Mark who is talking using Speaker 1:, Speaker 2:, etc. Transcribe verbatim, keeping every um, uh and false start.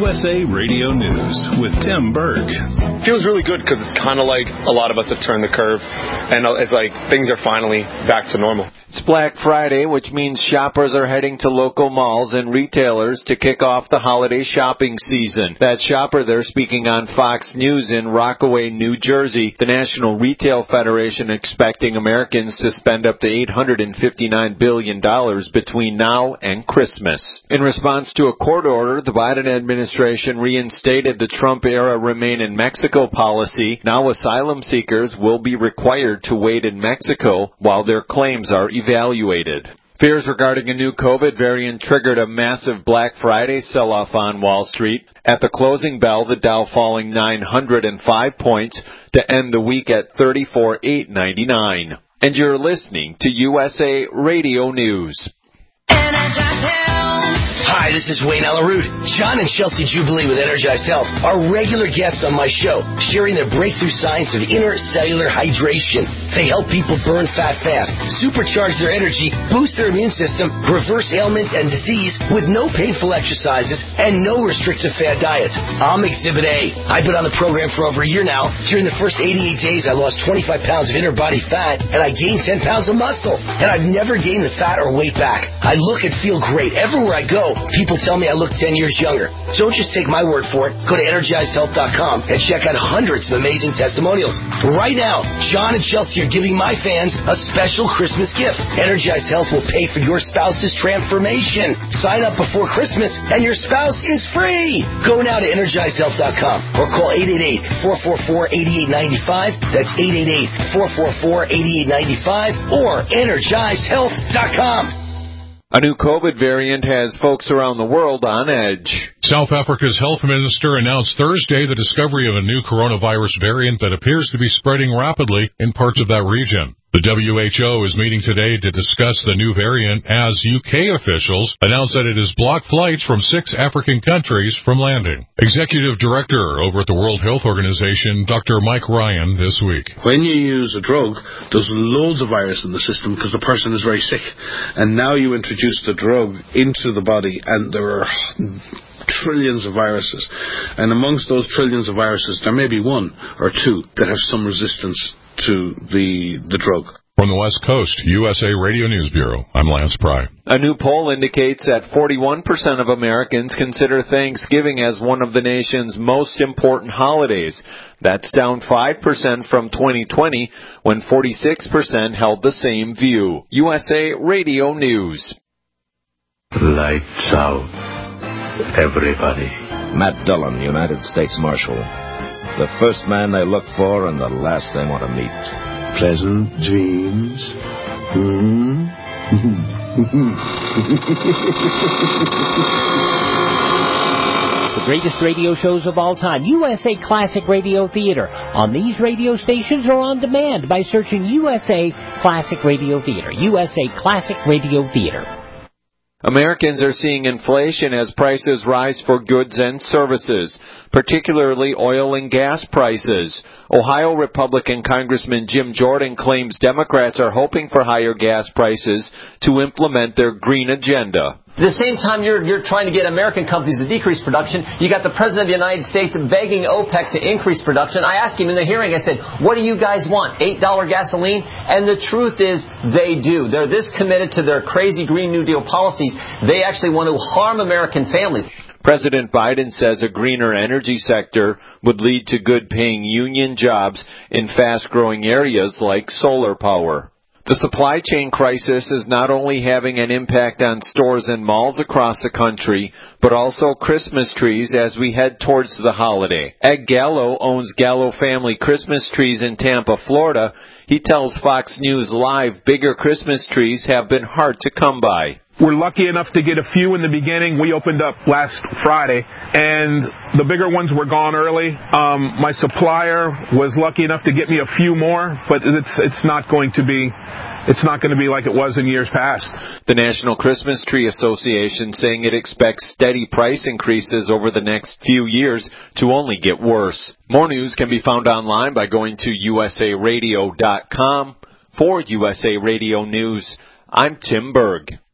Speaker 1: S A Radio News with Tim Berg.
Speaker 2: Feels really good because it's kind of like a lot of us have turned the curve, and it's like things are finally back to normal.
Speaker 3: It's Black Friday, which means shoppers are heading to local malls and retailers to kick off the holiday shopping season. That shopper there speaking on Fox News in Rockaway, New Jersey. The National Retail Federation expecting Americans to spend up to eight hundred fifty-nine billion dollars between now and Christmas. In response to a court order, the Biden administration reinstated the Trump-era Remain in Mexico policy. Now asylum seekers will be required to wait in Mexico while their claims are evaluated. Fears regarding a new COVID variant triggered a massive Black Friday sell-off on Wall Street. At the closing bell, the Dow falling nine hundred five points to end the week at thirty-four thousand eight hundred ninety-nine. And you're listening to U S A Radio News.
Speaker 4: Hi, this is Wayne Alaroot. John and Chelsea Jubilee with Energized Health are regular guests on my show, sharing their breakthrough science of intercellular hydration. They help people burn fat fast, supercharge their energy, boost their immune system, reverse ailment and disease with no painful exercises and no restrictive fad diets. I'm Exhibit A. I've been on the program for over a year now. During the first eighty-eight days, I lost twenty-five pounds of inner body fat, and I gained ten pounds of muscle. And I've never gained the fat or weight back. I look and feel great. Everywhere I go, people tell me I look ten years younger. Don't just take my word for it. Go to energized health dot com and check out hundreds of amazing testimonials. Right now, John and Chelsea are giving my fans a special Christmas gift. Energized Health will pay for your spouse's transformation. Sign up before Christmas and your spouse is free. Go now to energized health dot com or call eight eight eight, four four four, eight eight nine five. That's eight eight eight, four four four, eight eight nine five or energized health dot com.
Speaker 3: A new COVID variant has folks around the world on edge.
Speaker 5: South Africa's health minister announced Thursday the discovery of a new coronavirus variant that appears to be spreading rapidly in parts of that region. The W H O is meeting today to discuss the new variant as U K officials announce that it has blocked flights from six African countries from landing. Executive Director over at the World Health Organization, Doctor Mike Ryan, this week.
Speaker 6: When you use a drug, there's loads of virus in the system because the person is very sick. And now you introduce the drug into the body and there are trillions of viruses. And amongst those trillions of viruses, there may be one or two that have some resistance to the the drug.
Speaker 5: From the West Coast, U S A Radio News Bureau, I'm Lance Pry.
Speaker 3: A new poll indicates that forty-one percent of Americans consider Thanksgiving as one of the nation's most important holidays. That's down five percent from twenty twenty, when forty-six percent held the same view. U S A Radio News.
Speaker 7: Lights out, everybody.
Speaker 8: Matt Dillon, United States Marshal. The first man they look for and the last they want to meet.
Speaker 7: Pleasant dreams. Hmm?
Speaker 9: The greatest radio shows of all time, U S A Classic Radio Theater, on these radio stations or on demand by searching U S A Classic Radio Theater. U S A Classic Radio Theater.
Speaker 3: Americans are seeing inflation as prices rise for goods and services, particularly oil and gas prices. Ohio Republican Congressman Jim Jordan claims Democrats are hoping for higher gas prices to implement their green agenda.
Speaker 10: At the same time you're, you're trying to get American companies to decrease production, you got the President of the United States begging OPEC to increase production. I asked him in the hearing, I said, what do you guys want, eight dollars gasoline? And the truth is, they do. They're this committed to their crazy Green New Deal policies, they actually want to harm American families.
Speaker 3: President Biden says a greener energy sector would lead to good-paying union jobs in fast-growing areas like solar power. The supply chain crisis is not only having an impact on stores and malls across the country, but also Christmas trees as we head towards the holiday. Ed Gallo owns Gallo Family Christmas Trees in Tampa, Florida. He tells Fox News Live bigger Christmas trees have been hard to come by.
Speaker 11: We're lucky enough to get a few in the beginning. We opened up last Friday, and the bigger ones were gone early. Um, my supplier was lucky enough to get me a few more, but it's it's not going to be it's not going to be like it was in years past.
Speaker 3: The National Christmas Tree Association saying it expects steady price increases over the next few years to only get worse. More news can be found online by going to U S A radio dot com. For U S A Radio News, I'm Tim Berg.